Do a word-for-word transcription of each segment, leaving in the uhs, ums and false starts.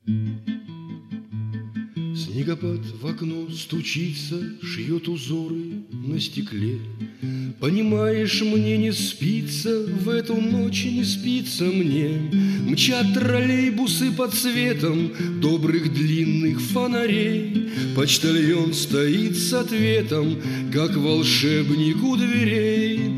Снегопад в окно стучится, шьет узоры на стекле. Понимаешь, мне не спится, в эту ночь не спится мне. Мчат троллейбусы под светом добрых длинных фонарей. Почтальон стоит с ответом, как волшебник у дверей.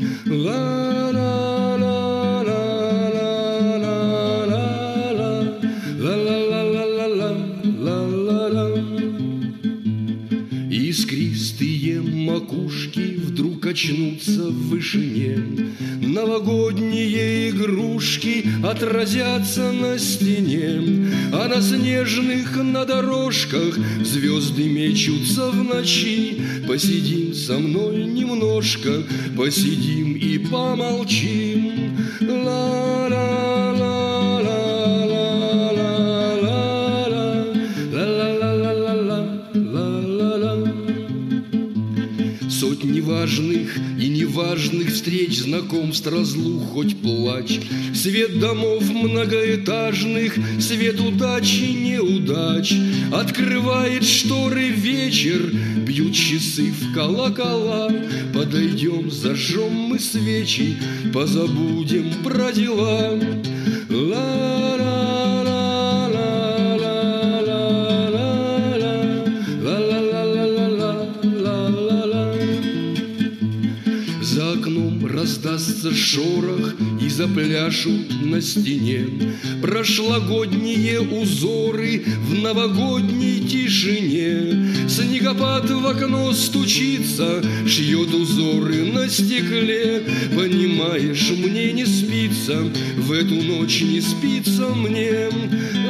Искристые макушки вдруг очнутся в вышине. Новогодние игрушки отразятся на стене, а на снежных на дорожках звезды мечутся в ночи. Посидим со мной немножко, посидим и помолчим. Ла-ла-ла. Сотни важных и неважных встреч, знакомств, разлук, хоть плач. Свет домов многоэтажных, свет удачи, неудач. Открывает шторы вечер, бьют часы в колокола. Подойдем, зажжем мы свечи, позабудем про дела. За окном раздастся шорох и запляшут на стене прошлогодние узоры в новогодней тишине. Снегопад в окно стучится, шьет узоры на стекле. Понимаешь, мне не спится, в эту ночь не спится мне.